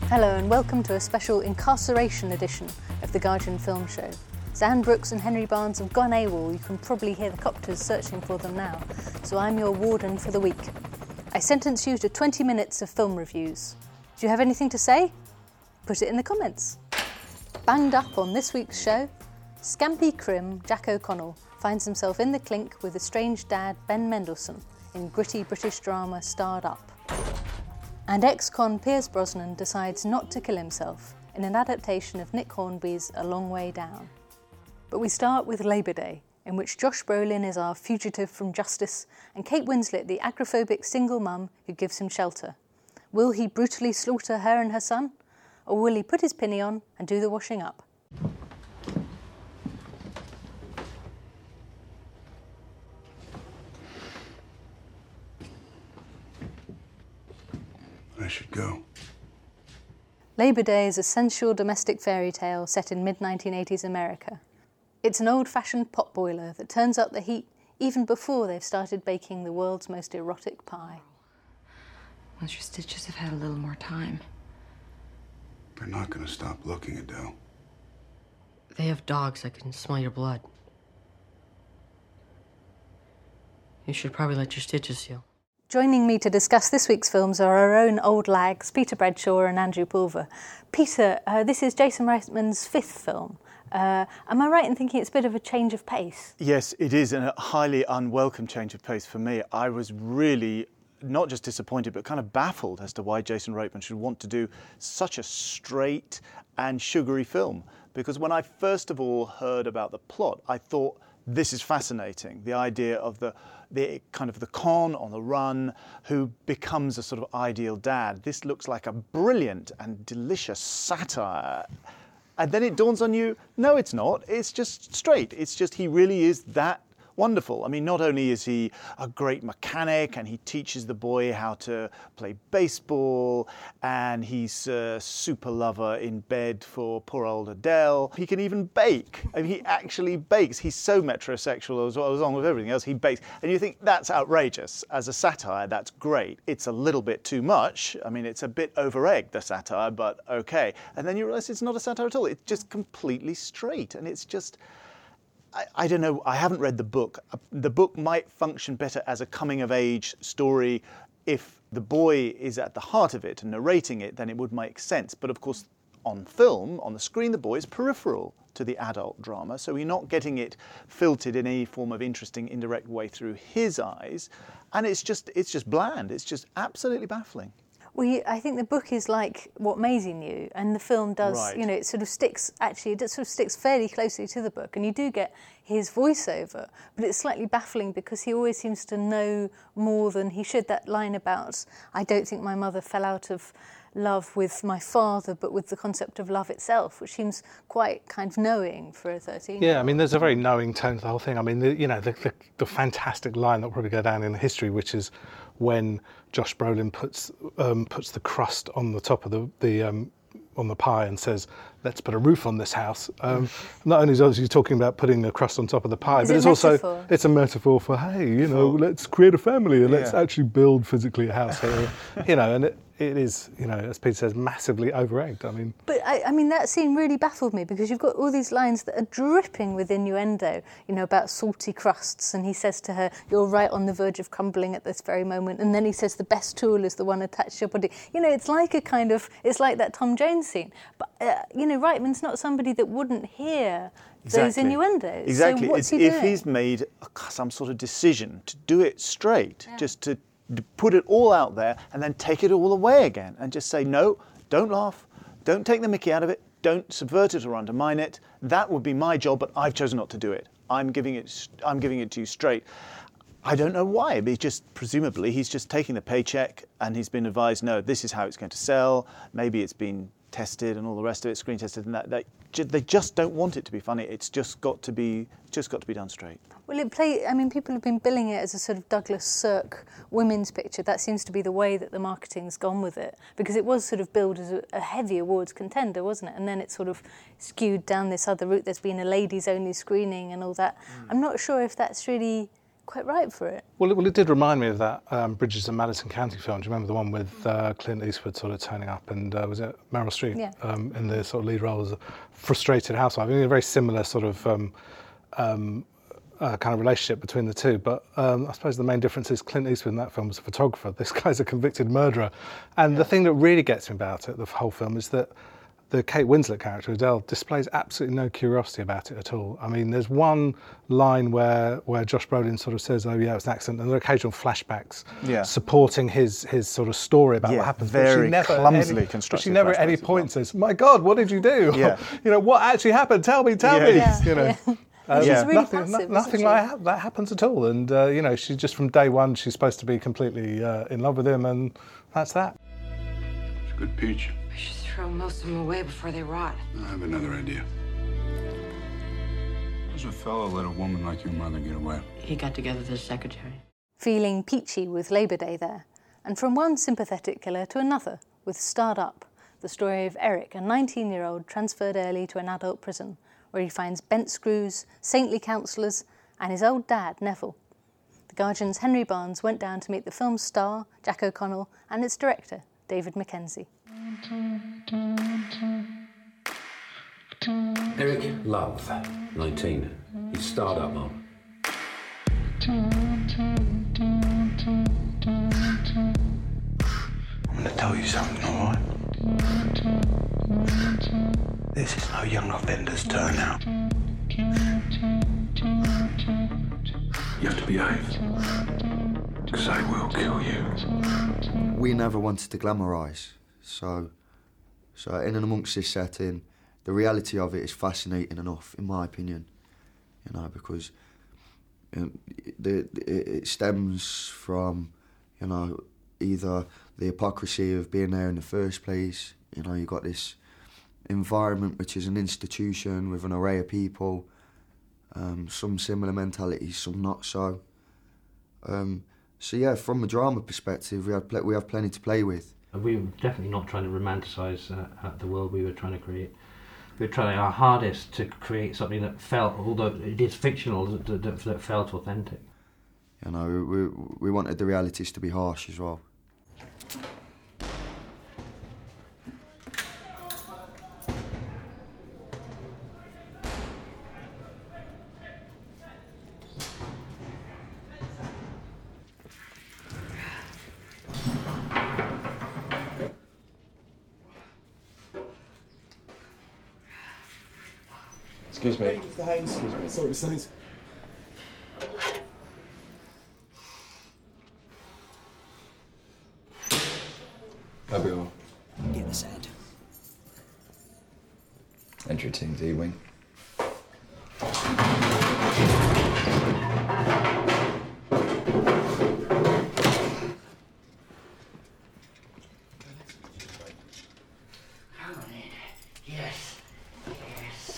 Hello and welcome to a special incarceration edition of the Guardian Film Show. Zan Brooks and Henry Barnes have gone AWOL. You can probably hear the copters searching for them now. So I'm your warden for the week. I sentence you to 20 minutes of film reviews. Do you have anything to say? Put it in the comments. Banged up on this week's show, Scampy Crim Jack O'Connell finds himself in the clink with estranged dad Ben Mendelsohn in gritty British drama Starred Up. And ex-con Pierce Brosnan decides not to kill himself in an adaptation of Nick Hornby's A Long Way Down. But we start with Labour Day, in which Josh Brolin is our fugitive from justice and Kate Winslet the agoraphobic single mum who gives him shelter. Will he brutally slaughter her and her son? Or will he put his pinny on and do the washing up? I should go. Labour Day is a sensual domestic fairy tale set in mid-1980s America. It's an old-fashioned potboiler that turns up the heat even before they've started baking the world's most erotic pie. Once your stitches have had a little more time. They're not going to stop looking, Adele. They have dogs that can smell your blood. You should probably let your stitches heal. Joining me to discuss this week's films are our own old lags, Peter Bradshaw and Andrew Pulver. Peter, this is Jason Reitman's fifth film. Am I right in thinking it's a bit of a change of pace? Yes, it is, and a highly unwelcome change of pace for me. I was really not just disappointed, but kind of baffled as to why Jason Reitman should want to do such a straight and sugary film. Because when I first of all heard about the plot, I thought, this is fascinating. The idea of the kind of the con on the run who becomes a sort of ideal dad. This looks like a brilliant and delicious satire. And then it dawns on you, no, it's not. It's just straight. It's just he really is that wonderful. I mean, not only is he a great mechanic and he teaches the boy how to play baseball and he's a super lover in bed for poor old Adele, he can even bake. I mean, he actually bakes. He's so metrosexual as well, along with everything else, he bakes. And you think, that's outrageous. As a satire, that's great. It's a little bit too much. I mean, it's a bit over-egged, the satire, but okay. And then you realise it's not a satire at all. It's just completely straight. And it's just... I don't know, I haven't read the book. The book might function better as a coming-of-age story. If the boy is at the heart of it and narrating it, then it would make sense. But of course, on film, on the screen, the boy is peripheral to the adult drama, so we're not getting it filtered in any form of interesting, indirect way through his eyes. And it's just bland. It's just absolutely baffling. Well, I think the book is like what Maisie knew, and the film does, Right. you know, it sort of sticks fairly closely to the book, and you do get his voiceover, but it's slightly baffling because he always seems to know more than he should. That line about, I don't think my mother fell out of love with my father, but with the concept of love itself, which seems quite kind of knowing for a 13-year-old. Yeah, I mean, there's a very knowing tone to the whole thing. I mean, the fantastic line that will probably go down in history, which is when Josh Brolin puts the crust on the top of on the pie and says, let's put a roof on this house. Not only is he talking about putting a crust on top of the pie, but it's also it's a metaphor for, hey, you know, let's create a family and let's actually build physically a house here. You know, and it is, you know, as Peter says, massively over-egged. I mean... But, I mean, that scene really baffled me because you've got all these lines that are dripping with innuendo, you know, about salty crusts, and he says to her, you're right on the verge of crumbling at this very moment, and then he says the best tool is the one attached to your body. You know, it's like it's like that Tom Jones scene. But, you know, Reitman's not somebody that wouldn't hear those innuendos. Exactly. So what's he doing? If he's made some sort of decision to do it straight, just to put it all out there and then take it all away again and just say, no, don't laugh, don't take the mickey out of it, don't subvert it or undermine it. That would be my job, but I've chosen not to do it. I'm giving it to you straight. I don't know why, but presumably he's just taking the paycheck and he's been advised, no, this is how it's going to sell. Maybe it's been tested and all the rest of it, screen tested, and they just don't want it to be funny. It's just got to be done straight. Well, I mean, people have been billing it as a sort of Douglas Sirk women's picture. That seems to be the way that the marketing's gone with it, because it was sort of billed as a heavy awards contender, wasn't it? And then it sort of skewed down this other route. There's been a ladies-only screening and all that. I'm not sure if that's really quite right for it. Well, it did remind me of that Bridges of Madison County film. Do you remember the one with Clint Eastwood sort of turning up and was it Meryl Streep in the sort of lead role as a frustrated housewife? I mean, a very similar sort of kind of relationship between the two. But I suppose the main difference is Clint Eastwood in that film was a photographer. This guy's a convicted murderer. And the thing that really gets me about it, the whole film, is that the Kate Winslet character, Adele, displays absolutely no curiosity about it at all. I mean, there's one line where Josh Brolin sort of says, "Oh yeah, it's an accident," and there are occasional flashbacks supporting his sort of she never at any point says, "My God, what did you do?" Yeah. You know, what actually happened? Tell me. Yeah. You know. She's really passive, nothing like that happens at all. And you know, she's just from day one, she's supposed to be completely in love with him, and that's that. It's a good peach. We should throw most of them away before they rot. I have another idea. How does a fellow let a woman like your mother get away? He got together with his secretary. Feeling peachy with Labour Day there. And from one sympathetic killer to another with Starred Up, the story of Eric, a 19-year-old transferred early to an adult prison, where he finds bent screws, saintly counsellors, and his old dad, Neville. The Guardian's Henry Barnes went down to meet the film's star, Jack O'Connell, and its director, David Mackenzie. Eric Love, 19. He's starred up, Mum. I'm gonna tell you something, all right? This is no young offender's turn now. You have to behave, because I will kill you. We never wanted to glamorise, so in and amongst this setting, the reality of it is fascinating enough, in my opinion, you know, because it stems from, you know, either the hypocrisy of being there in the first place. You know, you've got this environment which is an institution with an array of people, some similar mentalities, some not so. So yeah, from a drama perspective, we have plenty to play with. We were definitely not trying to romanticise the world we were trying to create. We were trying our hardest to create something that felt, although it is fictional, that felt authentic. You know, we wanted the realities to be harsh as well. Excuse me. Mr. Haynes. Excuse me. Sorry, Mr. Haynes. There we are. Get the sand. Entry team D-Wing. Yes. Yes.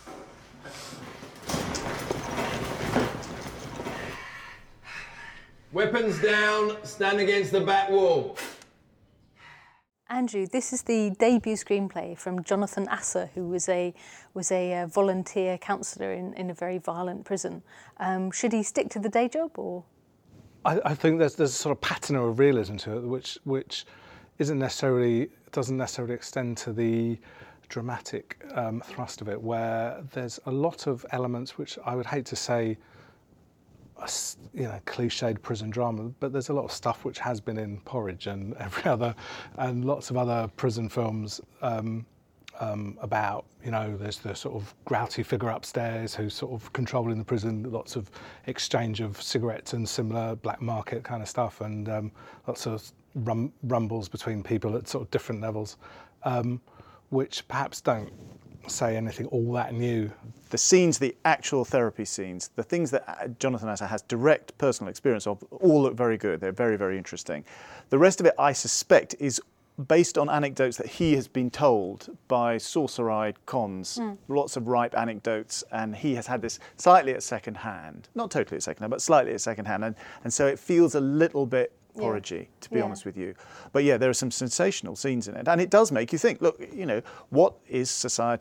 Weapons down, stand against the back wall. Andrew, this is the debut screenplay from Jonathan Asser, who was a volunteer counsellor in a very violent prison. Should he stick to the day job, or? I think there's a sort of patina of realism to it, which doesn't necessarily extend to the dramatic thrust of it, where there's a lot of elements which I would hate to say, you know, cliched prison drama, but there's a lot of stuff which has been in Porridge and every other, and lots of other prison films about, you know, there's the sort of grouty figure upstairs who's sort of controlling the prison, lots of exchange of cigarettes and similar black market kind of stuff, and lots of rumbles between people at sort of different levels, which perhaps don't say anything all that new. The scenes, the actual therapy scenes, the things that Jonathan Asser has direct personal experience of, all look very good. They're very, very interesting. The rest of it, I suspect, is based on anecdotes that he has been told by saucer-eyed cons, lots of ripe anecdotes, and he has had this slightly at second hand, not totally at second hand, but slightly at second hand, and so it feels a little bit porridgey, to be honest with you. But yeah, there are some sensational scenes in it, and it does make you think, look, you know, what is society's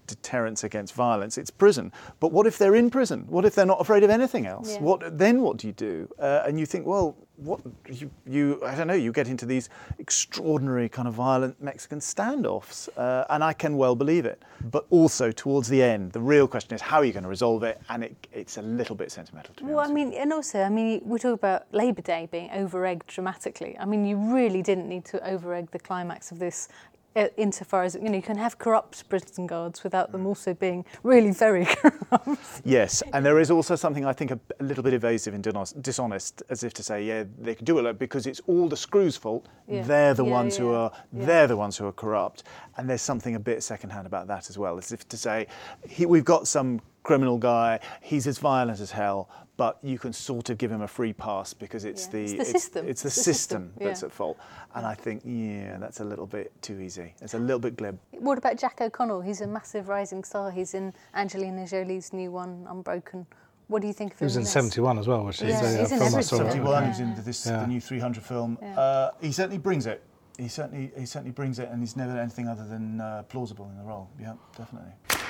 deterrence against violence, it's prison. But what if they're in prison? What if they're not afraid of anything else? Yeah. What do you do? And you think, well, what you I don't know, you get into these extraordinary kind of violent Mexican standoffs, and I can well believe it. But also towards the end, the real question is, how are you going to resolve it? And it's a little bit sentimental to me. Well, I mean, and also, we talk about Labour Day being over-egged dramatically. I mean, you really didn't need to over-egg the climax of this, insofar as, you can have corrupt prison guards without them also being really very corrupt. Yes, and there is also something I think a little bit evasive and dishonest, as if to say, yeah, they can do it because it's all the Screws' fault. Yeah. They're the ones who are they're the ones who are corrupt, and there's something a bit secondhand about that as well, as if to say, we've got some criminal guy, he's as violent as hell, but you can sort of give him a free pass because it's the system. It's the system that's yeah. at fault. And I think, that's a little bit too easy. It's a little bit glib. What about Jack O'Connell? He's a massive rising star. He's in Angelina Jolie's new one, Unbroken. What do you think of him? He was in 71 as well, which is he's in film I saw. 71, he's in the new 300 film. Yeah. He certainly brings it. He certainly brings it, and he's never anything other than plausible in the role. Yeah, definitely.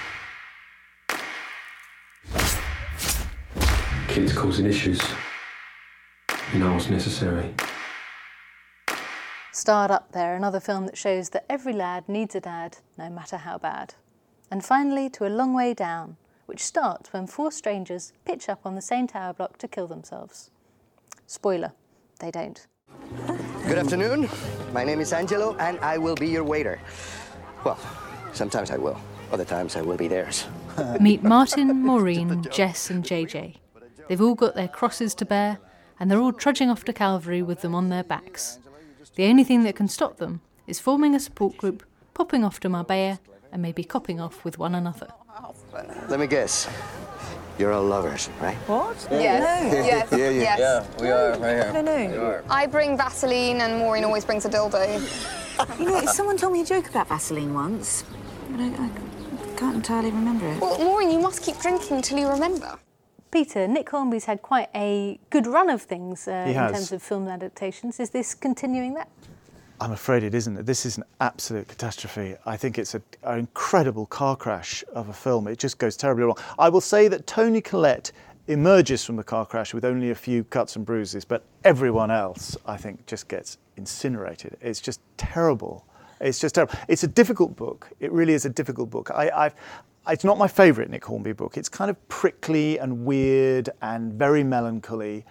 Kids causing issues. You know what's necessary. Starred Up There, another film that shows that every lad needs a dad, no matter how bad. And finally, To a Long Way Down, which starts when 4 strangers pitch up on the same tower block to kill themselves. Spoiler, they don't. Good afternoon. My name is Angelo, and I will be your waiter. Well, sometimes I will. Other times I will be theirs. Meet Martin, Maureen, Jess and JJ. They've all got their crosses to bear, and they're all trudging off to Calvary with them on their backs. The only thing that can stop them is forming a support group, popping off to Marbella, and maybe copping off with one another. Let me guess. You're all lovers, right? What? Yes. Yes. Yeah, we are right here. No. I bring Vaseline and Maureen always brings a dildo. Someone told me a joke about Vaseline once, but I can't entirely remember it. Well, Maureen, you must keep drinking until you remember. Peter, Nick Hornby's had quite a good run of things in has. terms of film adaptations. Is this continuing that? I'm afraid it isn't. This is an absolute catastrophe. I think it's an incredible car crash of a film. It just goes terribly wrong. I will say that Toni Collette emerges from the car crash with only a few cuts and bruises, but everyone else, I think, just gets incinerated. It's just terrible. It's just terrible. It's a difficult book. It really is a difficult book. It's not my favourite Nick Hornby book. It's kind of prickly and weird and very melancholy.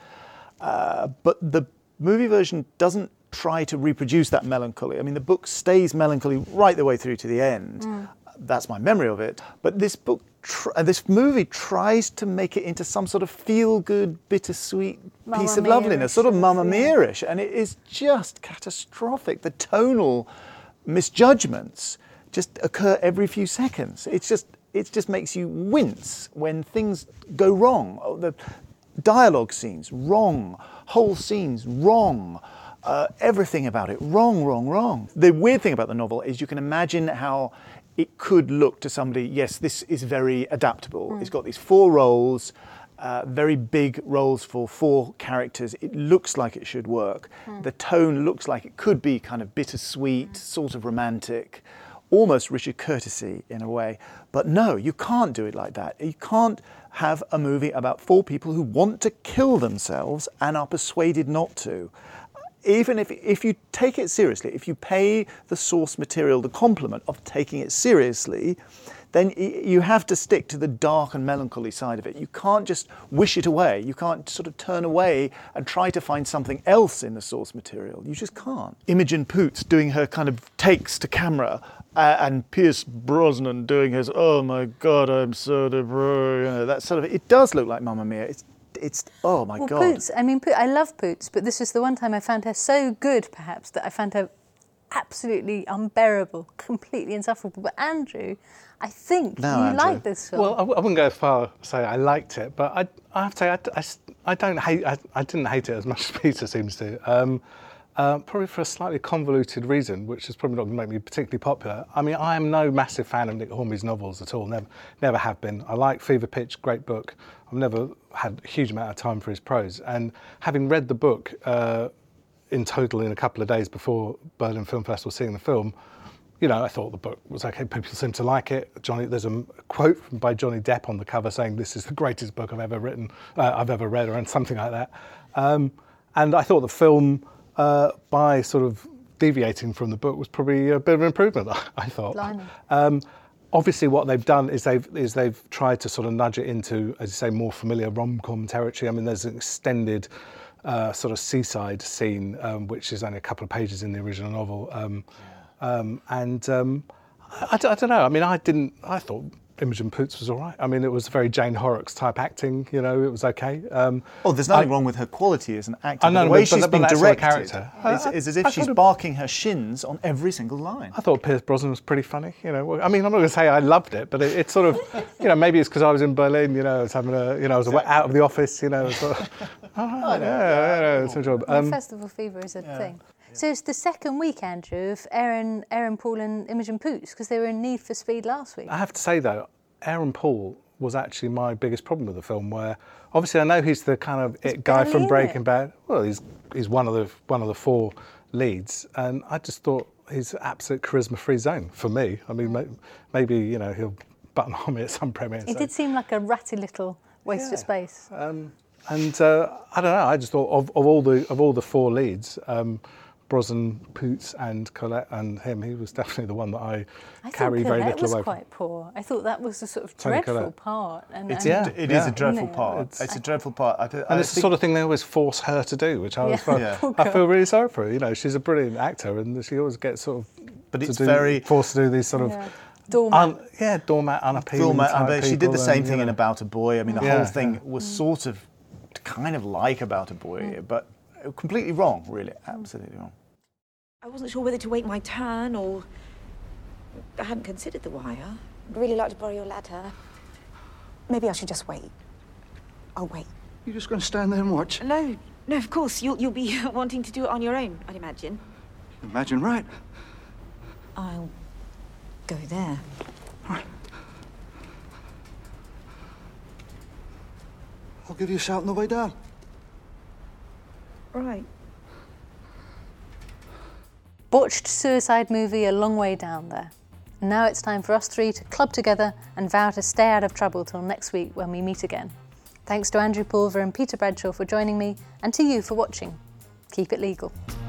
But the movie version doesn't try to reproduce that melancholy. I mean, the book stays melancholy right the way through to the end. That's my memory of it. But this book, this movie tries to make it into some sort of feel-good, bittersweet piece of loveliness, sort of Mamma Mia-ish, and it is just catastrophic. The tonal misjudgments just occur every few seconds. It just makes you wince when things go wrong. The dialogue scenes, wrong. Whole scenes, wrong. Everything about it, wrong. The weird thing about the novel is you can imagine how it could look to somebody, yes, this is very adaptable. It's got these 4 roles, very big roles for 4 characters. It looks like it should work. The tone looks like it could be kind of bittersweet, sort of romantic, almost Richard Curtis-y in a way. But no, you can't do it like that. You can't have a movie about 4 people who want to kill themselves and are persuaded not to. Even if you take it seriously, if you pay the source material the compliment of taking it seriously, then you have to stick to the dark and melancholy side of it. You can't just wish it away. You can't sort of turn away and try to find something else in the source material. You just can't. Imogen Poots doing her kind of takes to camera, and Pierce Brosnan doing his, oh my God, I'm so depressed, that sort of, it does look like Mamma Mia. It's oh my God. Poots, I love Poots, but this was the one time I found her so good, perhaps, that I found her absolutely unbearable, completely insufferable. But Andrew, I think you like this film. Well, I wouldn't go as far as say I liked it, but I have to say I didn't hate it as much as Peter seems to. Probably for a slightly convoluted reason, which is probably not going to make me particularly popular. I mean, I am no massive fan of Nick Hornby's novels at all, never have been. I like Fever Pitch, great book. I've never had a huge amount of time for his prose. And having read the book in total in a couple of days before Berlin Film Festival, seeing the film, I thought the book was okay. People seem to like it. There's a quote by Johnny Depp on the cover saying, "This is the greatest book I've ever read," or something like that. And I thought the film, by sort of deviating from the book, was probably a bit of an improvement. I thought. Obviously, what they've done is they've tried to sort of nudge it into, as you say, more familiar rom-com territory. I mean, there's an extended sort of seaside scene, which is only a couple of pages in the original novel. I don't know. I mean, I thought Imogen Poots was all right. I mean, it was very Jane Horrocks type acting. It was okay. There's nothing wrong with her quality as an actor. I know, the way but she's been directed is as if she's could've... barking her shins on every single line. I thought Pierce Brosnan was pretty funny. I mean, I'm not going to say I loved it, but it's sort of, maybe it's because I was in Berlin. I was having I was out of the office. Sort of, it's enjoyable. Festival fever is a thing. So it's the second week, Andrew, of Aaron Paul and Imogen Poots, because they were in Need for Speed last week. I have to say, though, Aaron Paul was actually my biggest problem with the film, where obviously I know he's the kind of it guy from Breaking Bad. Well, he's one of the four leads, and I just thought he's absolute charisma-free zone for me. I mean, maybe he'll button on me at some premiere. He did seem like a ratty little waste of space. I don't know. I just thought of all the four leads. Brosnan, Poots and Collette and him, he was definitely the one that I carry very little away from. I thought Collette was quite poor. I thought that was a sort of dreadful part. It is a dreadful part. It's a dreadful part. And it's the sort of thing they always force her to do, which I feel really sorry for her. She's a brilliant actor and she always gets sort of forced to do these sort of doormat, unappealing type people. She did the same thing in About a Boy. I mean, the whole thing was sort of kind of like About a Boy, but completely wrong, really, absolutely wrong. I wasn't sure whether to wait my turn or... I hadn't considered the wire. I'd really like to borrow your ladder. Maybe I should just wait. I'll wait. You're just going to stand there and watch? No, of course. You'll be wanting to do it on your own, I'd imagine. Imagine right. I'll go there. All right. I'll give you a shout on the way down. Right. Botched suicide movie a long way down there. And now it's time for us three to club together and vow to stay out of trouble till next week when we meet again. Thanks to Andrew Pulver and Peter Bradshaw for joining me, and to you for watching. Keep it legal.